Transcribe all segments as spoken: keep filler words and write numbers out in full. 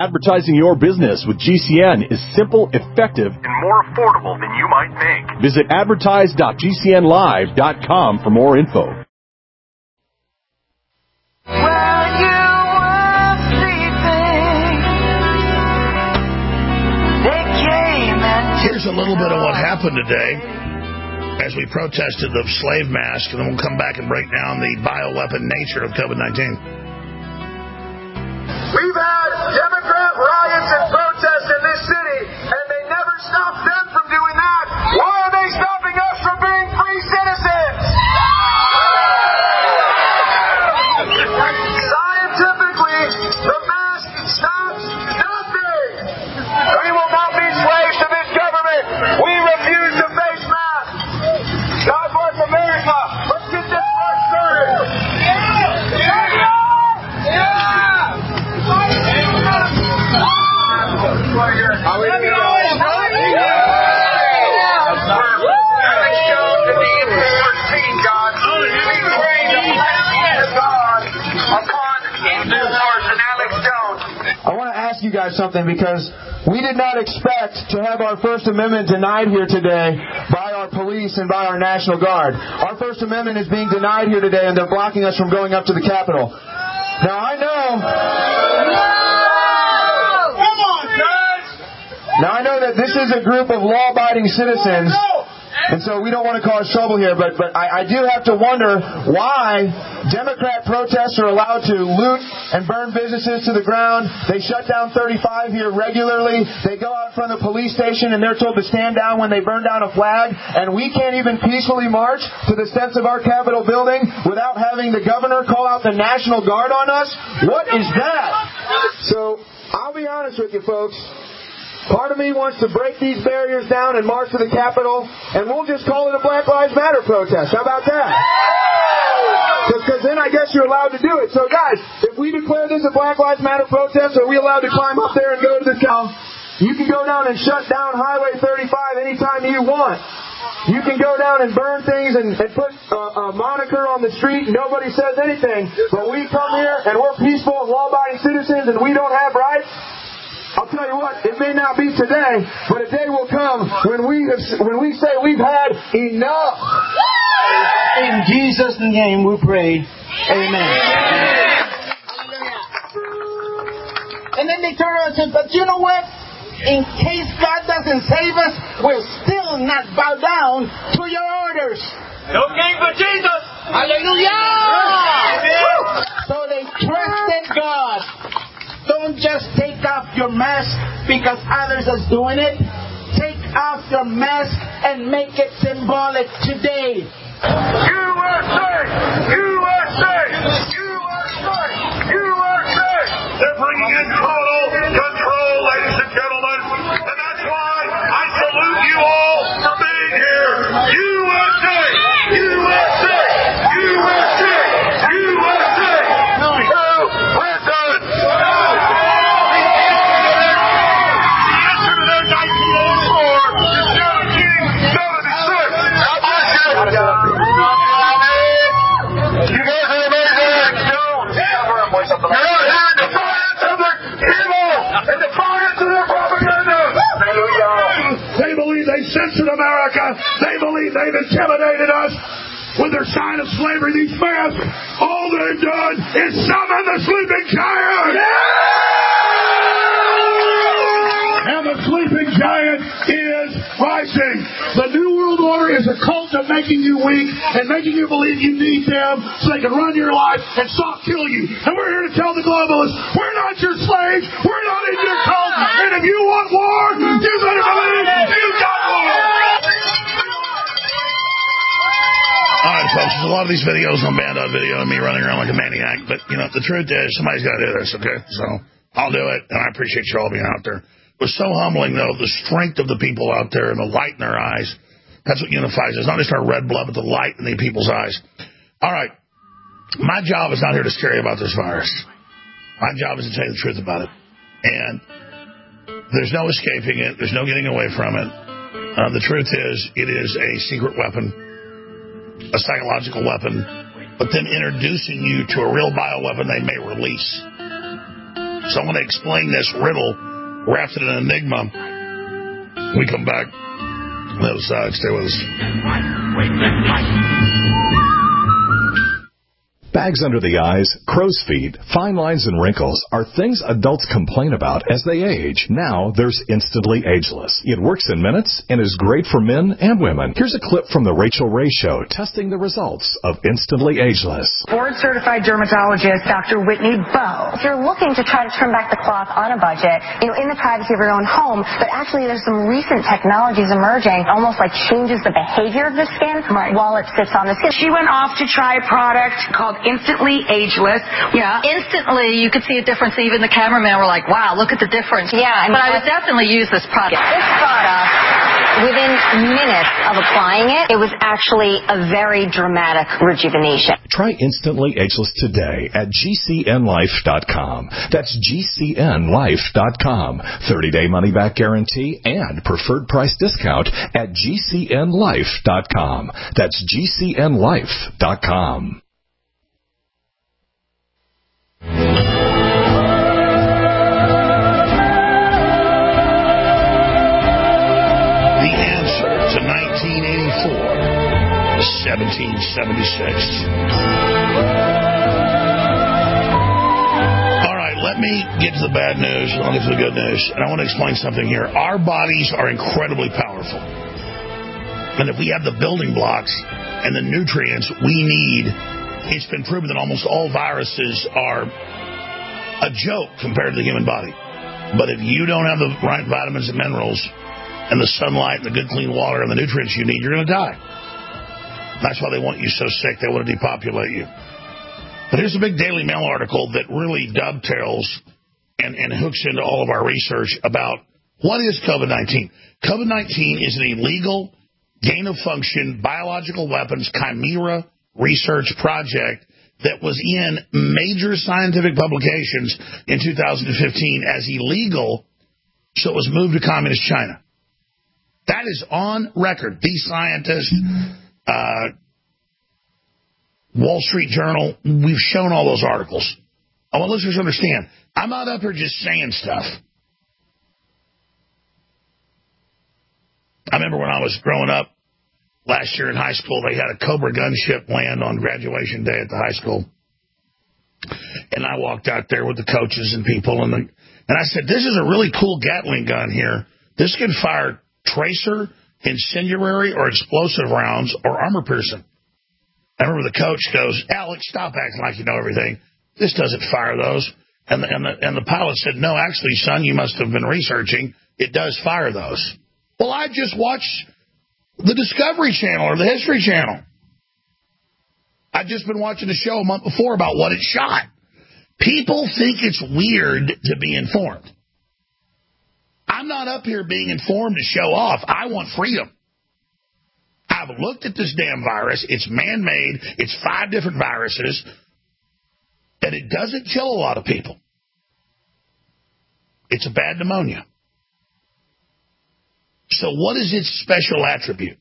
Advertising your business with G C N is simple, effective, and more affordable than you might think. Visit advertise dot g c n live dot com for more info. Here's a little bit of what happened today as we protested the slave mask, and then we'll come back and break down the bioweapon nature of COVID nineteen. We've had Democrat riots and protests in this city, and they never stopped them from doing that. Why are they stopping us from being free citizens? Scientifically, the mask stops nothing. We will not be slaves to this government. We refuse to face masks. God bless America. Let's get this part started. Yeah! Yeah! Yeah! I want to ask you guys something, because we did not expect to have our First Amendment denied here today by our police and by our National Guard. Our First Amendment is being denied here today, and they're blocking us from going up to the Capitol. Now, I know... Now, I know that this is a group of law-abiding citizens, and so we don't want to cause trouble here, but, but I, I do have to wonder why Democrat protests are allowed to loot and burn businesses to the ground. They shut down thirty-five here regularly. They go out in front of the police station, and they're told to stand down when they burn down a flag, and we can't even peacefully march to the steps of our Capitol building without having the governor call out the National Guard on us? What is that? So, I'll be honest with you, folks. Part of me wants to break these barriers down and march to the Capitol, and we'll just call it a Black Lives Matter protest. How about that? Because then I guess you're allowed to do it. So, guys, if we declare this a Black Lives Matter protest, are we allowed to climb up there and go to the Capitol? You can go down and shut down Highway thirty-five anytime you want. You can go down and burn things and, and put a, a moniker on the street, and nobody says anything. But we come here, and we're peaceful, law-abiding citizens, and we don't have rights. I'll tell you what, it may not be today, but a day will come when we have, when we say we've had enough. In Jesus' name we pray. Amen. And then they turn around and say, but you know what? In case God doesn't save us, we'll still not bow down to your orders. No king but Jesus. Hallelujah! So they trusted God. Don't just take off your mask because others are doing it. Take off your mask and make it symbolic today. U S A! U S A! U S A! U S A! They're bringing in total control, ladies and gentlemen. And that's why I salute you all for being here. U S A! U S A! U S A! U S A! No prisons! They believe they censored America. They believe they've intimidated us with their sign of slavery. These masks, all they've done is summon the sleeping giant. And the sleeping giant is rising. The New World Order is a cult of making you weak and making you believe you need them so they can run your life and soft kill you. And we're here to tell the globalists, we're not your slaves. We're not in your cult. And if you want war, you better believe you got war. All right, folks, there's a lot of these videos on Band-Aid video of me running around like a maniac, but, you know, the truth is somebody's got to do this, okay? So I'll do it, and I appreciate you all being out there. It was so humbling, though, the strength of the people out there and the light in their eyes. That's what unifies us. Not just our red blood, but the light in the people's eyes. All right. My job is not here to scare you about this virus. My job is to tell you the truth about it. And there's no escaping it. There's no getting away from it. Uh, the truth is, it is a secret weapon, a psychological weapon, but then introducing you to a real bioweapon they may release. So I want to explain this riddle, wrapped in an enigma. When we come back on the other side, stay with us. Bags under the eyes, crow's feet, fine lines, and wrinkles are things adults complain about as they age. Now there's Instantly Ageless. It works in minutes and is great for men and women. Here's a clip from The Rachel Ray Show testing the results of Instantly Ageless. Board-certified dermatologist Doctor Whitney Bowe. If you're looking to try to trim back the cloth on a budget, you know, in the privacy of your own home, but actually there's some recent technologies emerging, almost like changes the behavior of the skin right. while it sits on the skin. She went off to try a product called Instantly Ageless. Yeah, instantly you could see a difference. Even the cameraman were like, wow, look at the difference. Yeah, I mean, but I would definitely use this product. This product, within minutes of applying it, it was actually a very dramatic rejuvenation. Try Instantly Ageless today at G C N life dot com. That's G C N life dot com. thirty-day money-back guarantee and preferred price discount at G C N life dot com. That's G C N life dot com. seventeen seventy-six. All right, let me get to the bad news, and I'll get to the good news. And I want to explain something here. Our bodies are incredibly powerful. And if we have the building blocks and the nutrients we need, it's been proven that almost all viruses are a joke compared to the human body. But if you don't have the right vitamins and minerals and the sunlight and the good clean water and the nutrients you need, you're going to die. That's why they want you so sick. They want to depopulate you. But here's a big Daily Mail article that really dovetails and, and hooks into all of our research about what is COVID nineteen. COVID nineteen is an illegal, gain-of-function, biological weapons chimera research project that was in major scientific publications in two thousand fifteen as illegal, so it was moved to communist China. That is on record. These scientists... Uh, Wall Street Journal, we've shown all those articles. I want listeners to understand, I'm not up here just saying stuff. I remember when I was growing up last year in high school, they had a Cobra gunship land on graduation day at the high school. And I walked out there with the coaches and people, and, the, and I said, this is a really cool Gatling gun here. This can fire tracer, incendiary, or explosive rounds, or armor piercing. I remember the coach goes, Alex, stop acting like you know everything. This doesn't fire those. And the, and the, and the pilot said, no, actually, son, you must have been researching. It does fire those. Well, I just watched the Discovery Channel or the History Channel. I'd just been watching a show a month before about what it shot. People think it's weird to be informed. I'm not up here being informed to show off. I want freedom. I've looked at this damn virus. It's man-made. It's five different viruses. And it doesn't kill a lot of people. It's a bad pneumonia. So what is its special attribute?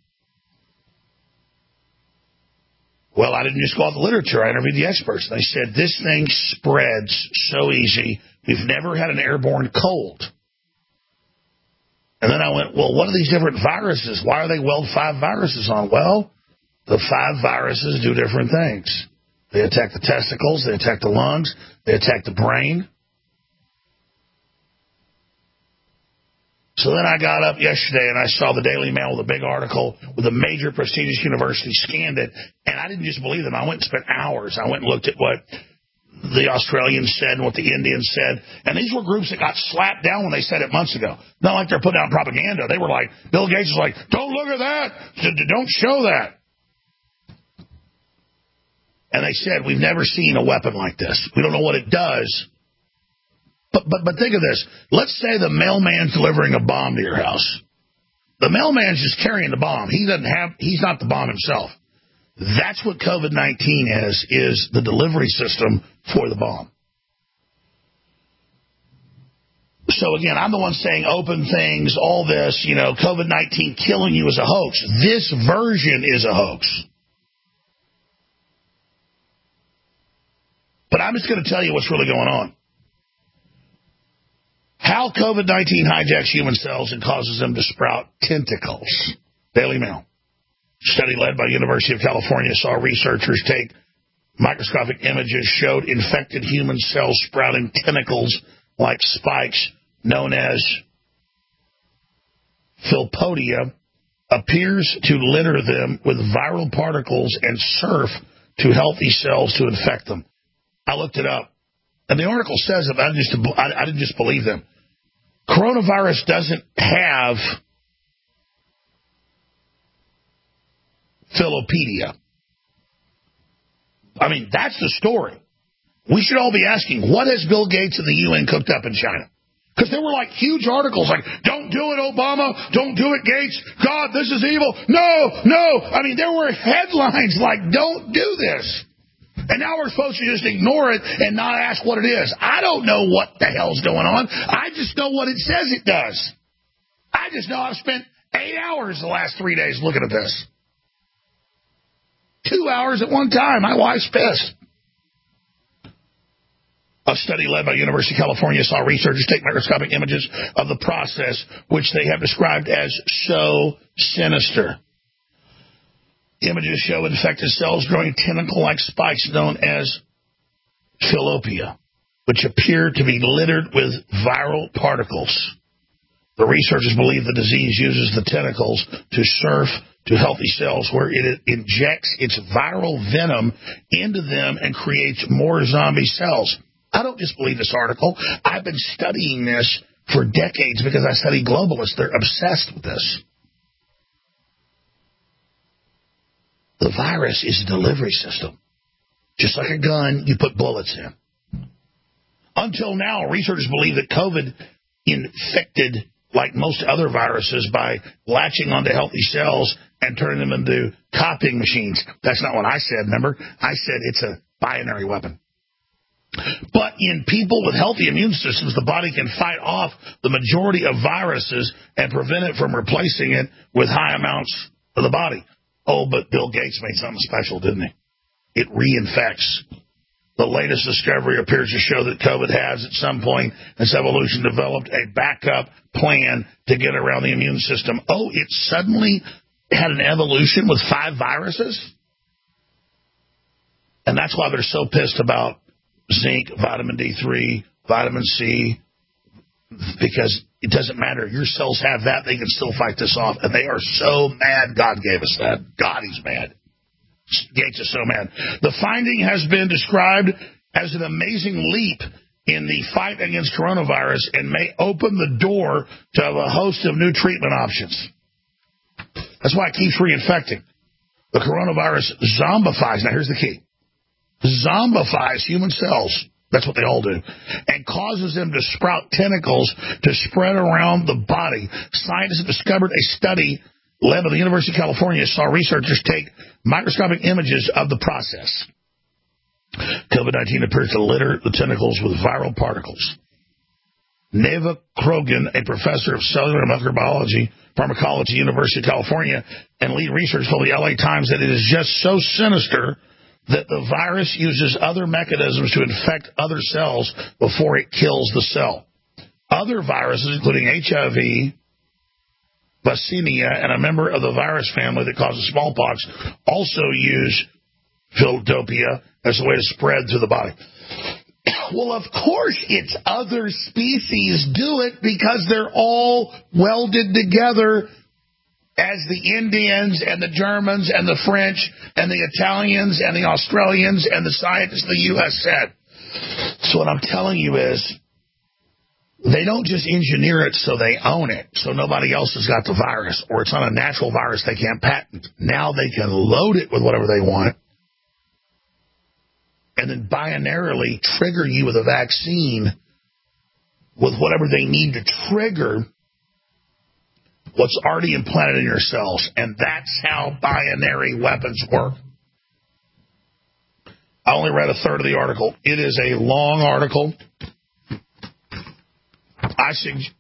Well, I didn't just go off the literature. I interviewed the experts. They said this thing spreads so easy. We've never had an airborne cold. And then I went, well, what are these different viruses? Why are they weld five viruses on? Well, the five viruses do different things. They attack the testicles. They attack the lungs. They attack the brain. So then I got up yesterday and I saw the Daily Mail with a big article with a major prestigious university scanned it. And I didn't just believe them. I went and spent hours. I went and looked at what the Australians said and what the Indians said. And these were groups that got slapped down when they said it months ago. Not like they're putting out propaganda. They were like, Bill Gates was like, don't look at that. Don't show that. And they said, we've never seen a weapon like this. We don't know what it does. But, but, but think of this. Let's say the mailman's delivering a bomb to your house. The mailman's just carrying the bomb. He doesn't have, he's not the bomb himself. That's what COVID nineteen is, is the delivery system for the bomb. So again, I'm the one saying open things, all this, you know, COVID nineteen killing you is a hoax. This version is a hoax. But I'm just going to tell you what's really going on. How COVID nineteen hijacks human cells and causes them to sprout tentacles. Daily Mail. Study led by University of California saw researchers take microscopic images showed infected human cells sprouting tentacles like spikes known as Philpodia appears to litter them with viral particles and surf to healthy cells to infect them. I looked it up, and the article says it, but I, just, I, I didn't just believe them. Coronavirus doesn't have Philopedia. I mean, that's the story. We should all be asking, what has Bill Gates and the U N cooked up in China? Because there were like huge articles like, don't do it, Obama, don't do it, Gates, God, this is evil, no, no. I mean, there were headlines like, don't do this. And now we're supposed to just ignore it and not ask what it is. I don't know what the hell's going on. I just know what it says it does. I just know I've spent eight hours the last three days looking at this. Two hours at one time. My wife's pissed. A study led by University of California saw researchers take microscopic images of the process, which they have described as so sinister. Images show infected cells growing tentacle-like spikes known as Philopia, which appear to be littered with viral particles. The researchers believe the disease uses the tentacles to surf to healthy cells where it injects its viral venom into them and creates more zombie cells. I don't just believe this article. I've been studying this for decades because I study globalists. They're obsessed with this. The virus is a delivery system. Just like a gun, you put bullets in. Until now, researchers believe that COVID infected, like most other viruses, by latching onto healthy cells and turning them into copying machines. That's not what I said, remember? I said it's a binary weapon. But in people with healthy immune systems, the body can fight off the majority of viruses and prevent it from replacing it with high amounts of the body. Oh, but Bill Gates made something special, didn't he? It reinfects. The latest discovery appears to show that COVID has, at some point in its evolution, developed a backup plan to get around the immune system. Oh, it suddenly had an evolution with five viruses? And that's why they're so pissed about zinc, vitamin D three, vitamin C, because it doesn't matter. Your cells have that. They can still fight this off. And they are so mad God gave us that. God, he's mad. Gates is so mad. The finding has been described as an amazing leap in the fight against coronavirus and may open the door to a host of new treatment options. That's why it keeps reinfecting. The coronavirus zombifies. Now, here's the key. Zombifies human cells. That's what they all do. And causes them to sprout tentacles to spread around the body. Scientists have discovered a study led by the University of California saw researchers take microscopic images of the process. COVID nineteen appears to litter the tentacles with viral particles. Neva Krogan, a professor of cellular and molecular biology, pharmacology, University of California, and lead researcher told the L A Times that it is just so sinister that the virus uses other mechanisms to infect other cells before it kills the cell. Other viruses, including H I V, Vaccinia, and a member of the virus family that causes smallpox, also use Philopia as a way to spread through the body. Well, of course it's other species do it because they're all welded together as the Indians and the Germans and the French and the Italians and the Australians and the scientists of the U S said. So what I'm telling you is they don't just engineer it so they own it, so nobody else has got the virus, or it's not a natural virus they can't patent. Now they can load it with whatever they want and then binarily trigger you with a vaccine with whatever they need to trigger what's already implanted in your cells. And that's how binary weapons work. I only read a third of the article. It is a long article. I suggest,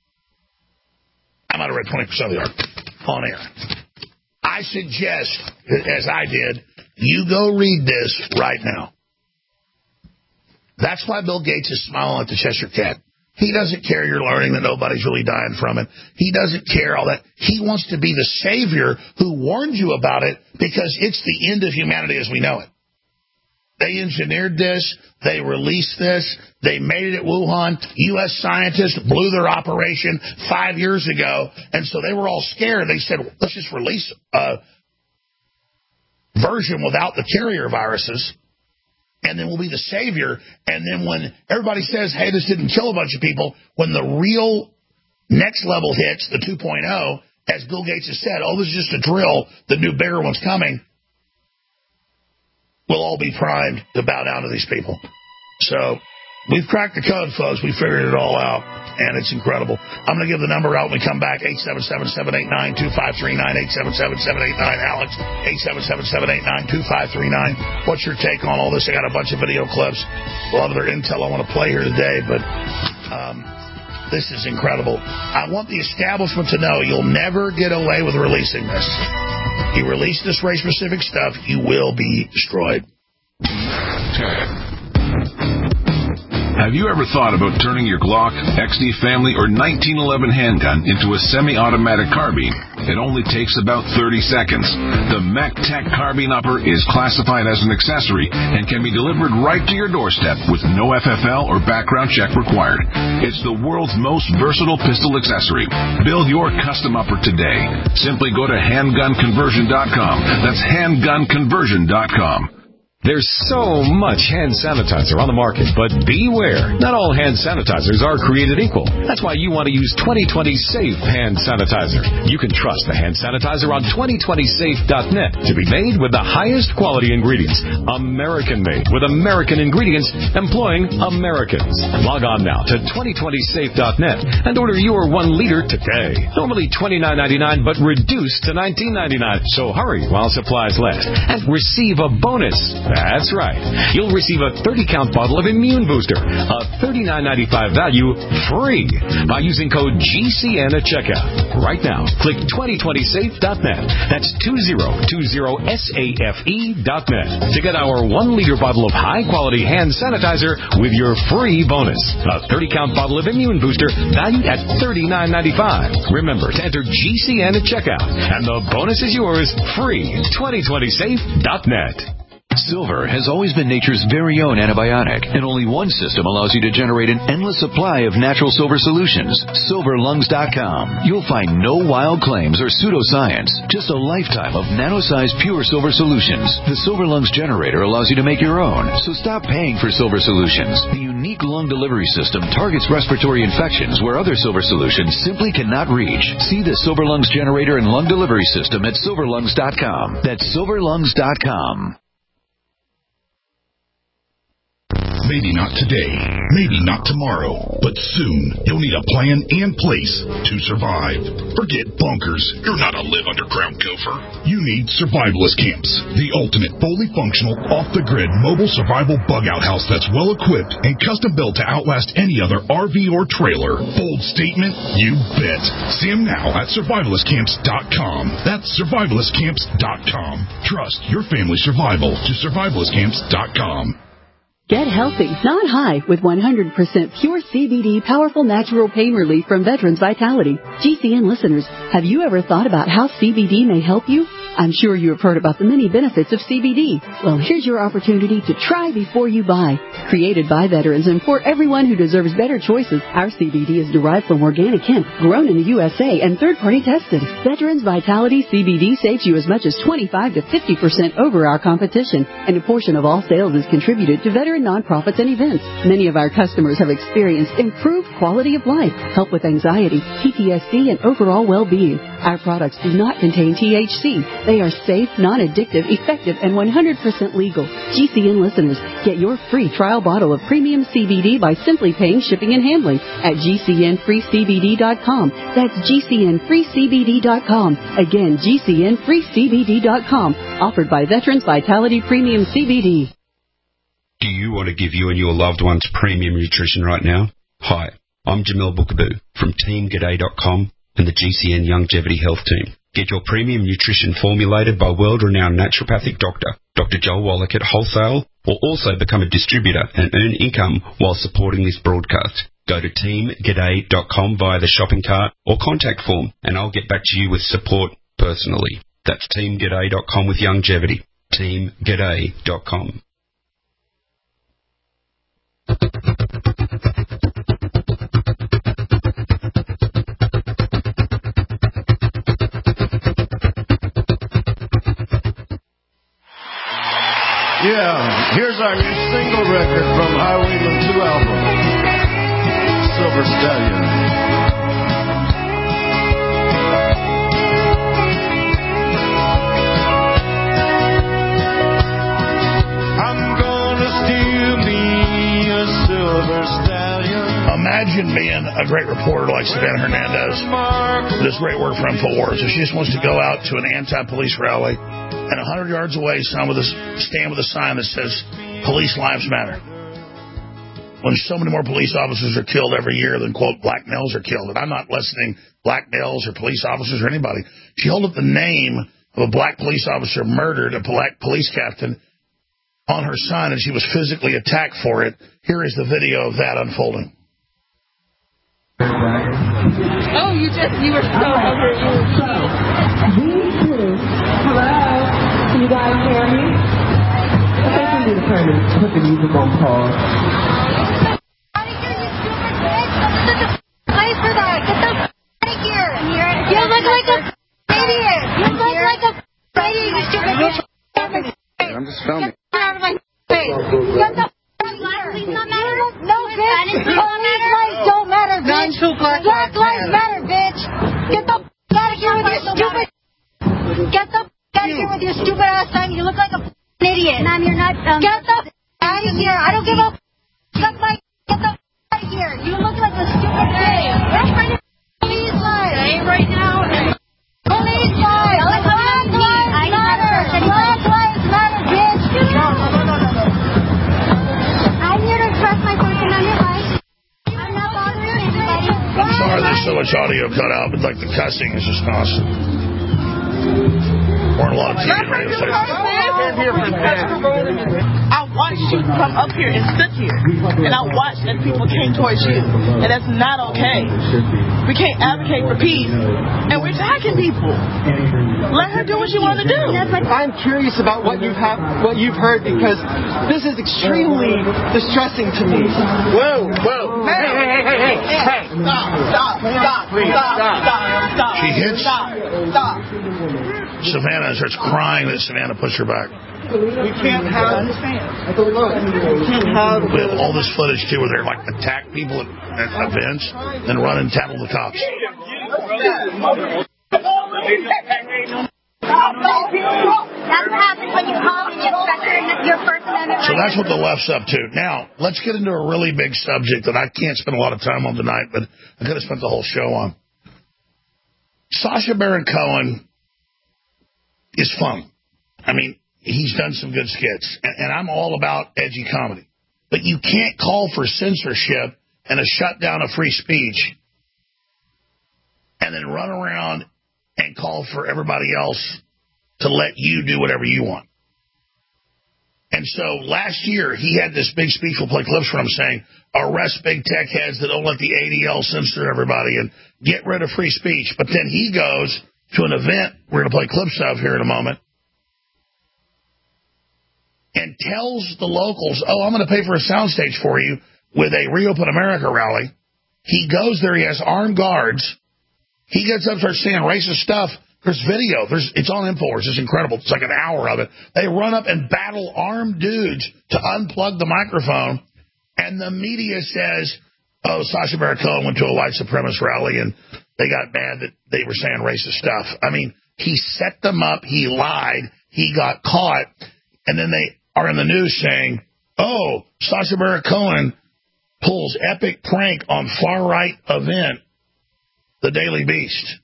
I might have read twenty percent of the article on air. I suggest, as I did, you go read this right now. That's why Bill Gates is smiling like the Cheshire Cat. He doesn't care you're learning that nobody's really dying from it. He doesn't care all that. He wants to be the savior who warned you about it because it's the end of humanity as we know it. They engineered this. They released this. They made it at Wuhan. U S scientists blew their operation five years ago, and so they were all scared. They said, let's just release a version without the carrier viruses, and then we'll be the savior. And then when everybody says, hey, this didn't kill a bunch of people, when the real next level hits, the two point oh, as Bill Gates has said, oh, this is just a drill, the new bigger one's coming, we'll all be primed to bow down to these people. So we've cracked the code, folks. We figured it all out, and it's incredible. I'm going to give the number out when we come back, eight seven seven, seven eight nine, two five three nine, eight seven seven, seven eight nine, Alex, eight seven seven, seven eight nine, two five three nine. What's your take on all this? I got a bunch of video clips, a lot of their intel I want to play here today, but um, this is incredible. I want the establishment to know you'll never get away with releasing this. You release this race-specific stuff, you will be destroyed. Have you ever thought about turning your Glock, X D Family, or nineteen eleven handgun into a semi-automatic carbine? It only takes about thirty seconds. The MacTac Carbine Upper is classified as an accessory and can be delivered right to your doorstep with no F F L or background check required. It's the world's most versatile pistol accessory. Build your custom upper today. Simply go to handgun conversion dot com. That's handgun conversion dot com. There's so much hand sanitizer on the market, but beware. Not all hand sanitizers are created equal. That's why you want to use twenty twenty Safe Hand Sanitizer. You can trust the hand sanitizer on twenty twenty safe dot net to be made with the highest quality ingredients. American-made with American ingredients employing Americans. Log on now to twenty twenty safe dot net and order your one liter today. Normally twenty-nine ninety-nine, but reduced to nineteen ninety-nine. So hurry while supplies last and receive a bonus. That's right. You'll receive a thirty count bottle of Immune Booster, a thirty-nine ninety-five value, free by using code G C N at checkout. Right now, click twenty twenty safe dot net. That's two zero two zero safe dot net to get our one liter bottle of high-quality hand sanitizer with your free bonus. A thirty count bottle of Immune Booster valued at thirty-nine ninety-five. Remember to enter G C N at checkout, and the bonus is yours free. twenty twenty safe dot net. Silver has always been nature's very own antibiotic, and only one system allows you to generate an endless supply of natural silver solutions. silver lungs dot com. You'll find no wild claims or pseudoscience, just a lifetime of nano-sized pure silver solutions. The Silver Lungs generator allows you to make your own, so stop paying for silver solutions. The unique lung delivery system targets respiratory infections where other silver solutions simply cannot reach. See the Silver Lungs generator and lung delivery system at silver lungs dot com. That's silver lungs dot com. Maybe not today, maybe not tomorrow, but soon you'll need a plan and place to survive. Forget bunkers. You're not a live underground gopher. You need survivalist camps, the ultimate fully functional, off-the-grid mobile survival bug-out house that's well-equipped and custom-built to outlast any other R V or trailer. Bold statement? You bet. See them now at survivalist camps dot com. That's survivalist camps dot com. Trust your family's survival to survivalist camps dot com. Get healthy, not high, with one hundred percent pure C B D powerful natural pain relief from Veterans Vitality. G C N listeners, have you ever thought about how C B D may help you? I'm sure you have heard about the many benefits of C B D. Well, here's your opportunity to try before you buy. Created by veterans and for everyone who deserves better choices, our C B D is derived from organic hemp, grown in the U S A, and third-party tested. Veterans Vitality C B D saves you as much as twenty-five to fifty percent over our competition, and a portion of all sales is contributed to veteran nonprofits and events. Many of our customers have experienced improved quality of life, help with anxiety, P T S D, and overall well-being. Our products do not contain T H C. They are safe, non-addictive, effective, and one hundred percent legal. G C N listeners, get your free trial bottle of premium C B D by simply paying shipping and handling at G C N free C B D dot com. That's G C N free C B D dot com. Again, G C N free C B D dot com. Offered by Veterans Vitality Premium C B D. Do you want to give you and your loved ones premium nutrition right now? Hi, I'm Jamil Bookaboo from team g'day dot com and the G C N Longevity Health Team. Get your premium nutrition formulated by world-renowned naturopathic doctor, Doctor Joel Wallach at Wholesale, or also become a distributor and earn income while supporting this broadcast. Go to team g'day dot com via the shopping cart or contact form, and I'll get back to you with support personally. That's team g'day dot com with Youngevity. team g'day dot com. Yeah, here's our new single record from Highwayman two album, Silver Stallion. I'm gonna steal me a silver stallion. Imagine being a great reporter like Savannah Hernandez, who does great work for InfoWars. If she just wants to go out to an anti-police rally, and one hundred yards away, stand with, a, stand with a sign that says, police lives matter. When so many more police officers are killed every year than, quote, black males are killed. And I'm not listing black males or police officers or anybody. She held up the name of a black police officer murdered, a black police captain, on her sign, and she was physically attacked for it. Here is the video of that unfolding. Oh, you just, you were so over. These two, hello, can you guys hear me? I think we need to turn and put the music on pause. Play for that. Get the f*** out of here. You look like a idiot. You look like a idiot, you stupid bitch. I'm just filming. Get out of my face. Get the f*** out of here. No, bitch. Police lives don't matter, bitch. Black lives matter, bitch. Get the f*** out of here with your stupid... Get the f*** out of here with your stupid ass sign. You look like a f*** idiot. Mom, you're not... Um, Get the f*** out of here. I don't give a f***. Suck my... Get the f*** out of here. You look like a stupid bitch. Police lives. Say right now. Police lives. Black lives matter. Black lives matter, bitch. No, no, no, no, no. I'm here to express my First Amendment rights. I'm not bothering anybody. I'm sorry there's so much audio cut out, but like the cussing is just constant. Or a lot of T V and radio stations. I watched you come up here and sit here, and I watched as people came towards you, and that's not okay. We can't advocate for peace, and we're attacking people. Let her do what she wants to do. I'm curious about what you've ha- what you've heard, because this is extremely distressing to me. Whoa, whoa, hey, hey, hey, hey, hey, hey! Stop, stop, stop, please, stop, stop, stop. She hits Stop, stop. Savannah and starts crying that Savannah pushed her back. We can't have. I don't know. We can't have. We have all this footage too, where they're like attack people at, at events, then run and tackle the cops. That's what happens when you call and you expect your First Amendment rights. So that's what the left's up to. Now, let's get into a really big subject that I can't spend a lot of time on tonight, but I could have spent the whole show on. Sacha Baron Cohen is fun. I mean, he's done some good skits, and, and I'm all about edgy comedy. But you can't call for censorship and a shutdown of free speech and then run around and call for everybody else to let you do whatever you want. And so last year, he had this big speech, we'll play clips from him, saying, arrest big tech heads that don't let the A D L censor everybody and get rid of free speech. But then he goes to an event we're going to play clips of here in a moment and tells the locals, oh, I'm going to pay for a soundstage for you with a Reopen America rally. He goes there. He has armed guards. He gets up, starts saying racist stuff. There's video. There's It's on InfoWars. It's incredible. It's like an hour of it. They run up and battle armed dudes to unplug the microphone. And the media says, oh, Sacha Baron Cohen went to a white supremacist rally and they got mad that they were saying racist stuff. I mean, he set them up. He lied. He got caught. And then they are in the news saying, oh, Sacha Baron Cohen pulls epic prank on far-right event, the Daily Beast.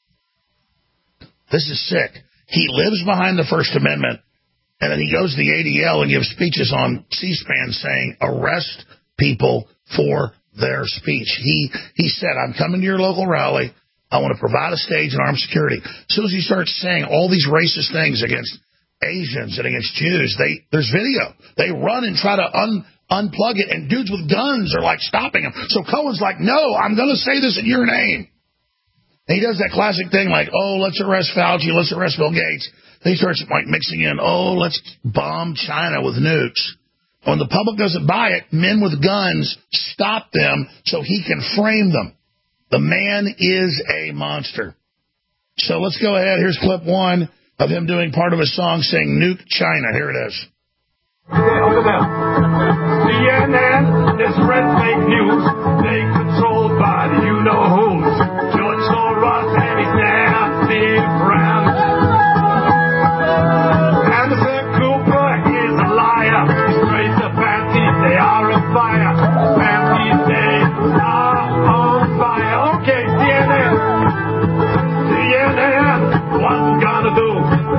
This is sick. He lives behind the First Amendment, and then he goes to the A D L and gives speeches on C-SPAN saying, arrest people for their speech. He he said, I'm coming to your local rally. I want to provide a stage and armed security. As soon as he starts saying all these racist things against Asians and against Jews. They there's video. They run and try to un, unplug it, and dudes with guns are like stopping them. So Cohen's like, no, I'm going to say this in your name. And he does that classic thing like, oh, let's arrest Fauci, let's arrest Bill Gates. Then he starts like mixing in, oh, let's bomb China with nukes. When the public doesn't buy it, men with guns stop them so he can frame them. The man is a monster. So let's go ahead. Here's clip one of him doing part of a song saying nuke China. Here it is. Look at them. C N N, they spread fake news. They controlled by the you-know-who's. George Soros and his nasty friends. Anderson Cooper is a liar. He's straight to panties, they are on fire. Panties, they are on fire. Okay, C N N. C N N, what we gonna do?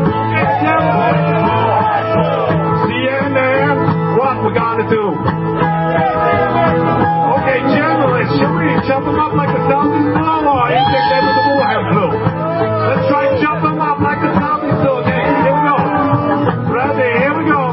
C N N, what we gonna do? Okay, generally, should we jump them up like the Southeast Blue, or you think they were the Wuhan flu? Let's try and jump them up like the Southeast Blue. Okay, here we go. Ready, here we go.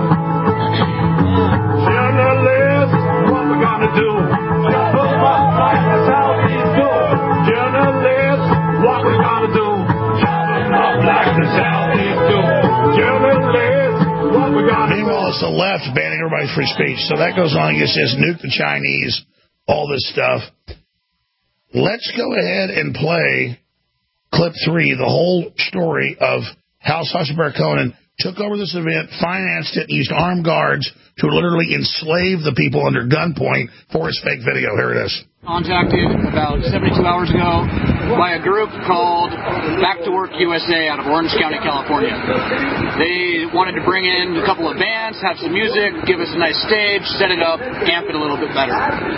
Journalists, what we gonna do? Jump them up like the Southeast Blue. Journalists, what we gonna do? Jump them up like the Southeast Blue. Journalists, what we gonna do? Meanwhile, it's the left banning everybody's free speech. So that goes on. He says nuke the Chinese, all this stuff. Let's go ahead and play clip three, the whole story of how Sacha Baron Cohen took over this event, financed it, and used armed guards to literally enslave the people under gunpoint for his fake video. Here it is. Contacted about seventy-two hours ago by a group called Back to Work U S A out of Orange County, California. They wanted to bring in a couple of bands, have some music, give us a nice stage, set it up, amp it a little bit better.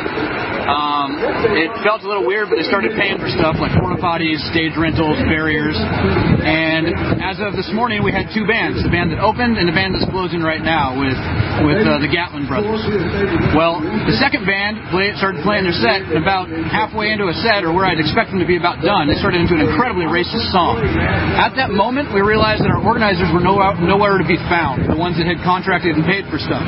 Um, it felt a little weird, but they started paying for stuff like porta potties, stage rentals, barriers. And as of this morning, we had two bands, the band that opened and the band that's closing right now with, with uh, the Gatlin Brothers. Well, the second band play, started playing their set. About halfway into a set, or where I'd expect them to be about done, they started into an incredibly racist song. At that moment, we realized that our organizers were no, nowhere to be found, the ones that had contracted and paid for stuff.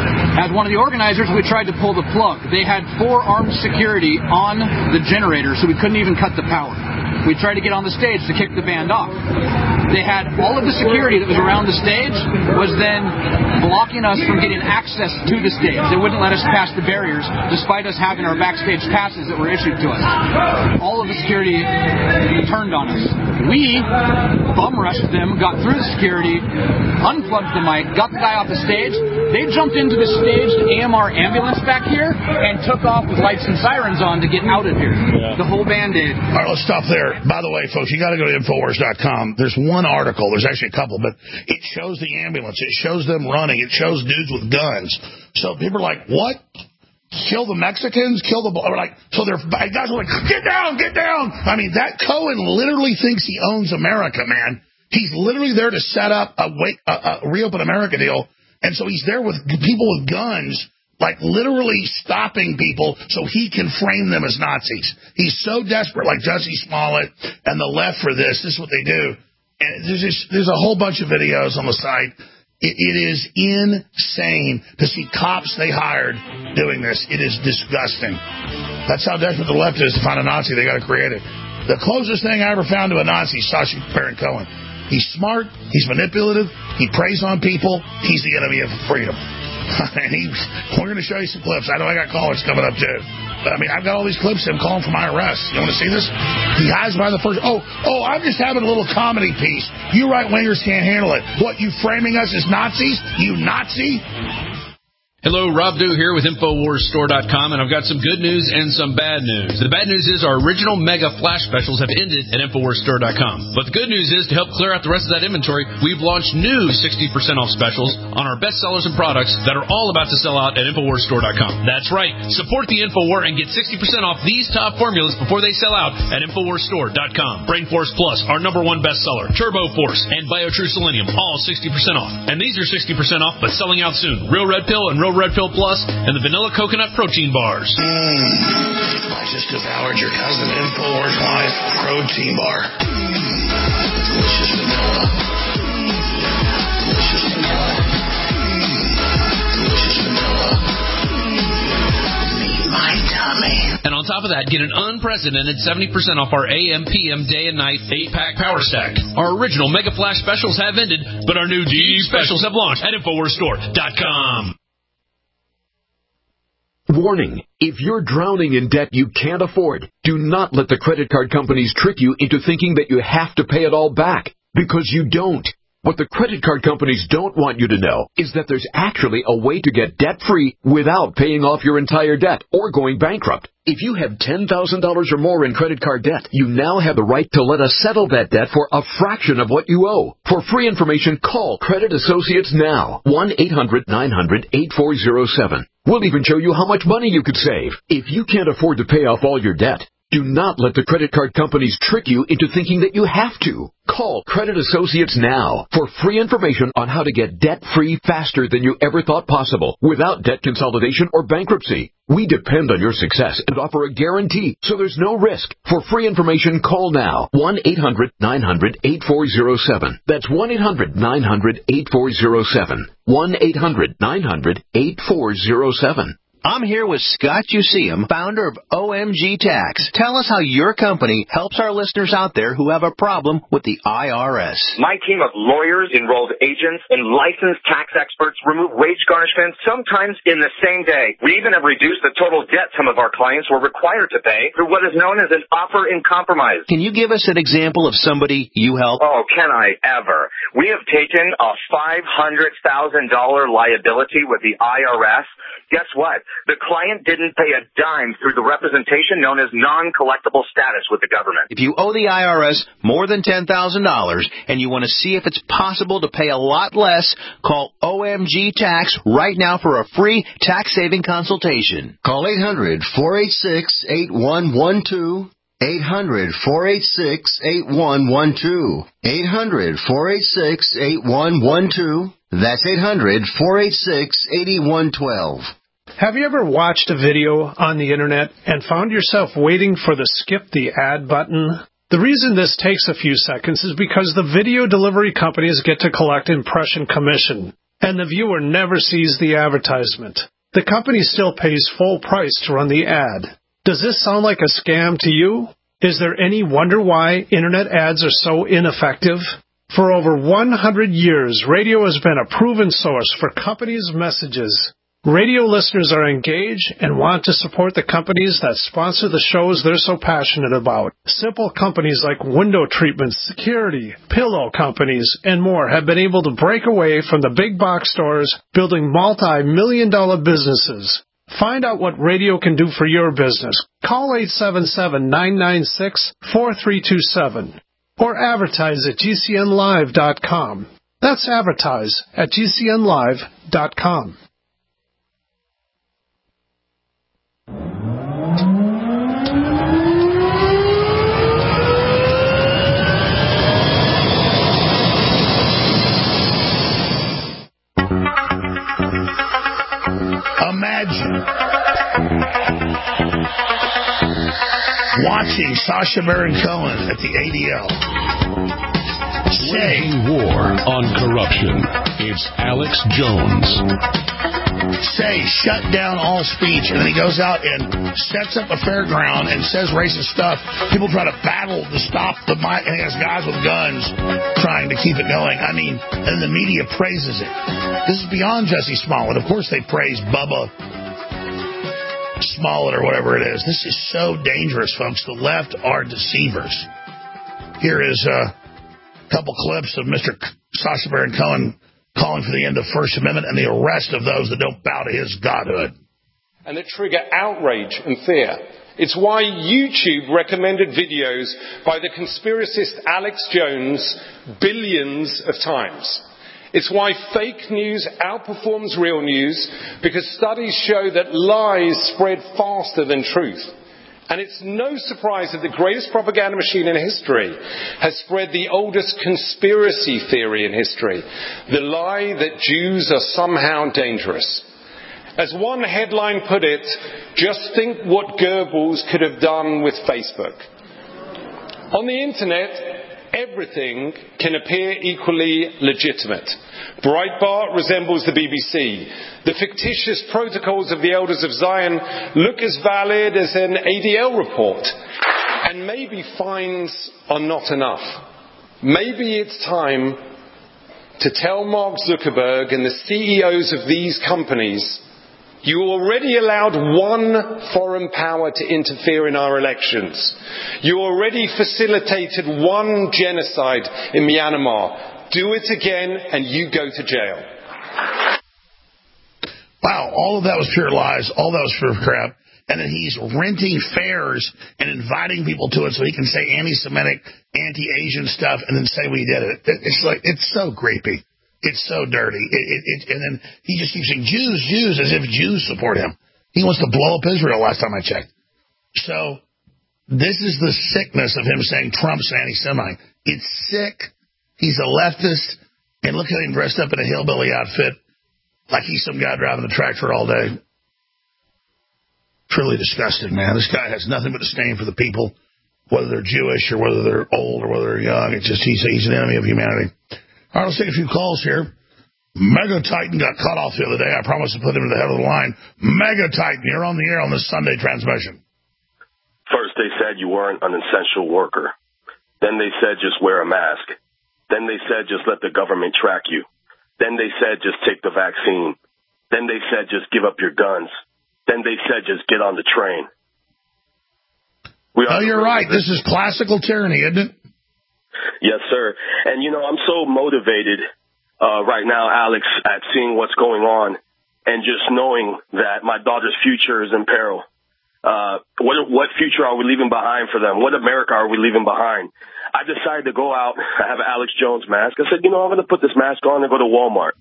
As one of the organizers, we tried to pull the plug. They had four armed security on the generator, so we couldn't even cut the power. We tried to get on the stage to kick the band off. They had all of the security that was around the stage was then blocking us from getting access to the stage. They wouldn't let us pass the barriers, despite us having our backstage passes that were issued to us. All of the security turned on us. We bum rushed them, got through the security, unplugged the mic, got the guy off the stage. They jumped into the staged A M R ambulance back here and took off with lights and sirens on to get out of here. Yeah. The whole band did. All right, let's stop there. By the way, folks, you got to go to Infowars dot com. There's one article. There's actually a couple, but it shows the ambulance. It shows them running. It shows dudes with guns. So people are like, what? Kill the Mexicans? Kill the... Or like, so they're guys are like, get down, get down. I mean, that Cohen literally thinks he owns America, man. He's literally there to set up a, wake, a, a Reopen America deal. And so he's there with people with guns, like literally stopping people so he can frame them as Nazis. He's so desperate, like Jussie Smollett and the left for this. This is what they do. And there's just, there's a whole bunch of videos on the site. It, it is insane to see cops they hired doing this. It is disgusting. That's how desperate the left is to find a Nazi. They got to create it. The closest thing I ever found to a Nazi is Sacha Baron Cohen. He's smart. He's manipulative. He preys on people. He's the enemy of freedom. And he, we're going to show you some clips. I know I got callers coming up, too. But, I mean, I've got all these clips of him calling for my arrest. You want to see this? He hides behind the first... Oh, oh, I'm just having a little comedy piece. You right-wingers can't handle it. What, you framing us as Nazis? You Nazi? Hello, Rob Dew here with Infowars Store dot com, and I've got some good news and some bad news. The bad news is our original mega flash specials have ended at Infowars Store dot com. But the good news is, to help clear out the rest of that inventory, we've launched new sixty percent off specials on our best sellers and products that are all about to sell out at Infowars Store dot com. That's right. Support the Infowar and get sixty percent off these top formulas before they sell out at Infowars Store dot com. Brainforce Plus, our number one bestseller, Turbo Force, and BioTrue Selenium, all sixty percent off. And these are sixty percent off, but selling out soon. Real Red Pill and Real Red Pill Plus, and the Vanilla Coconut Protein Bars. Mm. I just devoured your cousin Infowars Live Protein Bar. Mm. Delicious vanilla. Delicious And on top of that, get an unprecedented seventy percent off our A M P M day and night eight pack Power Stack. Our original Mega Flash specials have ended, but our new D E specials have launched at Infowars Store dot com. Warning, if you're drowning in debt you can't afford, do not let the credit card companies trick you into thinking that you have to pay it all back, because you don't. What the credit card companies don't want you to know is that there's actually a way to get debt-free without paying off your entire debt or going bankrupt. If you have ten thousand dollars or more in credit card debt, you now have the right to let us settle that debt for a fraction of what you owe. For free information, call Credit Associates now. one eight hundred nine hundred eight four zero seven. We'll even show you how much money you could save. If you can't afford to pay off all your debt, do not let the credit card companies trick you into thinking that you have to. Call Credit Associates now for free information on how to get debt-free faster than you ever thought possible without debt consolidation or bankruptcy. We depend on your success and offer a guarantee, so there's no risk. For free information, call now. one eight hundred nine hundred eight four zero seven. That's one eight hundred nine hundred eight four zero seven. one eight hundred nine hundred eight four zero seven. I'm here with Scott Useum, founder of O M G Tax. Tell us how your company helps our listeners out there who have a problem with the I R S. My team of lawyers, enrolled agents, and licensed tax experts remove wage garnishments sometimes in the same day. We even have reduced the total debt some of our clients were required to pay through what is known as an offer in compromise. Can you give us an example of somebody you help? Oh, can I ever? We have taken a five hundred thousand dollars liability with the I R S. Guess what? The client didn't pay a dime through the representation known as non-collectible status with the government. If you owe the I R S more than ten thousand dollars and you want to see if it's possible to pay a lot less, call O M G Tax right now for a free tax-saving consultation. Call eight hundred four eight six eight one one two. eight hundred four eight six eight one one two. eight hundred four eight six eight one one two. That's eight hundred four eight six eight one one two. Have you ever watched a video on the internet and found yourself waiting for the skip the ad button? The reason this takes a few seconds is because the video delivery companies get to collect impression commission, and the viewer never sees the advertisement. The company still pays full price to run the ad. Does this sound like a scam to you? Is there any wonder why internet ads are so ineffective? For over one hundred years, radio has been a proven source for companies' messages. Radio listeners are engaged and want to support the companies that sponsor the shows they're so passionate about. Simple companies like window treatment, security, pillow companies, and more have been able to break away from the big box stores, building multi-million dollar businesses. Find out what radio can do for your business. Call eight seven seven, nine nine six, four three two seven or advertise at G C N live dot com. That's advertise at G C N live dot com. Imagine watching Sacha Baron Cohen at the A D L say war on corruption. It's Alex Jones. Say shut down all speech, and then he goes out and sets up a fairground and says racist stuff. People try to battle to stop the mic, and he has guys with guns trying to keep it going. I mean, and the media praises it. This is beyond Jesse Smollett. Of course they praise Bubba Smollett or whatever it is. This is so dangerous, folks. The left are deceivers. Here is a couple clips of Mister Sacha Baron Cohen calling for the end of First Amendment and the arrest of those that don't bow to his godhood. And that trigger outrage and fear. It's why YouTube recommended videos by the conspiracist Alex Jones billions of times. It's why fake news outperforms real news, because studies show that lies spread faster than truth. And it's no surprise that the greatest propaganda machine in history has spread the oldest conspiracy theory in history, the lie that Jews are somehow dangerous. As one headline put it, just think what Goebbels could have done with Facebook. On the internet, everything can appear equally legitimate. Breitbart resembles the B B C. The fictitious protocols of the Elders of Zion look as valid as an A D L report. And maybe fines are not enough. Maybe it's time to tell Mark Zuckerberg and the C E Os of these companies, you already allowed one foreign power to interfere in our elections. You already facilitated one genocide in Myanmar. Do it again and you go to jail. Wow, all of that was pure lies. All that was pure crap. And then he's renting fairs and inviting people to it so he can say anti-Semitic, anti-Asian stuff and then say we did it. It's like, it's so creepy. It's so dirty. It, it, it, and then he just keeps saying Jews, Jews, as if Jews support him. He wants to blow up Israel last time I checked. So this is the sickness of him saying Trump's an anti-Semite. It's sick. He's a leftist. And look at him dressed up in a hillbilly outfit like he's some guy driving a tractor all day. Truly disgusting, man. This guy has nothing but disdain for the people, whether they're Jewish or whether they're old or whether they're young. It's just he's, he's an enemy of humanity. All right, let's take a few calls here. Mega Titan got cut off the other day. I promised to put him to the head of the line. Mega Titan, you're on the air on this Sunday transmission. First, they said you weren't an essential worker. Then they said just wear a mask. Then they said just let the government track you. Then they said just take the vaccine. Then they said just give up your guns. Then they said, just get on the train. We oh, you're right. This is classical tyranny, isn't it? Yes, sir. And, you know, I'm so motivated uh, right now, Alex, at seeing what's going on and just knowing that my daughter's future is in peril. Uh, what, what future are we leaving behind for them? What America are we leaving behind? I decided to go out. I have an Alex Jones mask. I said, you know, I'm going to put this mask on and go to Walmart.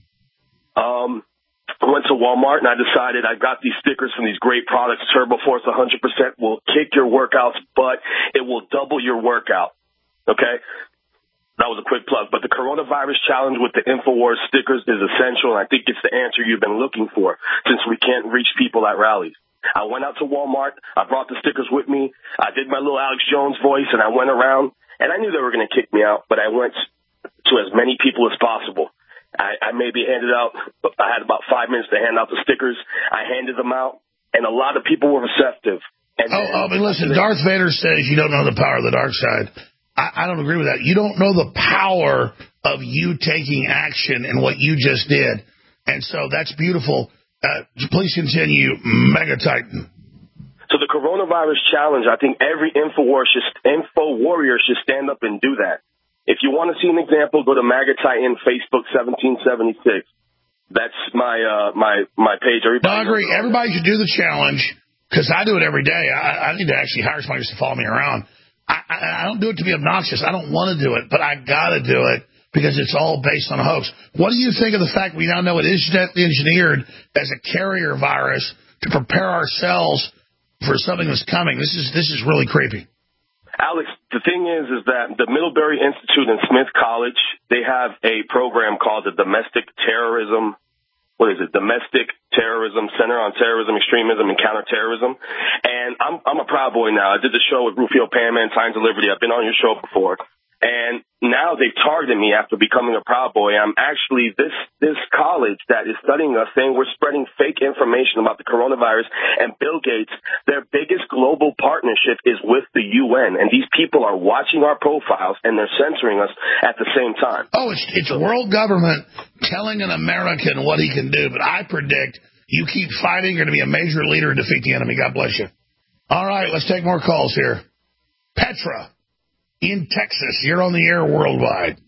Um... I went to Walmart and I decided I got these stickers from these great products. Turbo Force one hundred percent will kick your workouts, but it will double your workout. Okay? That was a quick plug. But the coronavirus challenge with the InfoWars stickers is essential, and I think it's the answer you've been looking for since we can't reach people at rallies. I went out to Walmart. I brought the stickers with me. I did my little Alex Jones voice, and I went around. And I knew they were going to kick me out, but I went to as many people as possible. I, I maybe handed out, I had about five minutes to hand out the stickers. I handed them out, and a lot of people were receptive. And oh, I mean, listen, Darth Vader says you don't know the power of the dark side. I, I don't agree with that. You don't know the power of you taking action and what you just did. And so that's beautiful. Uh, please continue, Mega Titan. So the coronavirus challenge, I think every InfoWar should, Info Warrior should stand up and do that. If you want to see an example, go to MAGA Titan Facebook seventeen seventy-six. That's my uh, my my page. Everybody, no, I agree. Everybody should do the challenge because I do it every day. I, I need to actually hire somebody just to follow me around. I, I, I don't do it to be obnoxious. I don't want to do it, but I got to do it because it's all based on a hoax. What do you think of the fact we now know it is engineered as a carrier virus to prepare ourselves for something that's coming? This is this is really creepy. Alex, the thing is, is that the Middlebury Institute and Smith College, they have a program called the Domestic Terrorism, what is it, Domestic Terrorism Center on Terrorism, Extremism, and Counterterrorism. And I'm, I'm a Proud Boy now. I did the show with Rufio Panman, Times of Liberty. I've been on your show before. And now they've targeted me after becoming a Proud Boy. I'm actually this this college that is studying us saying we're spreading fake information about the coronavirus. And Bill Gates, their biggest global partnership is with the U N. And these people are watching our profiles and they're censoring us at the same time. Oh, it's, it's world government telling an American what he can do. But I predict you keep fighting, you're going to be a major leader and defeat the enemy. God bless you. All right, let's take more calls here. Petra. In Texas, you're on the air worldwide.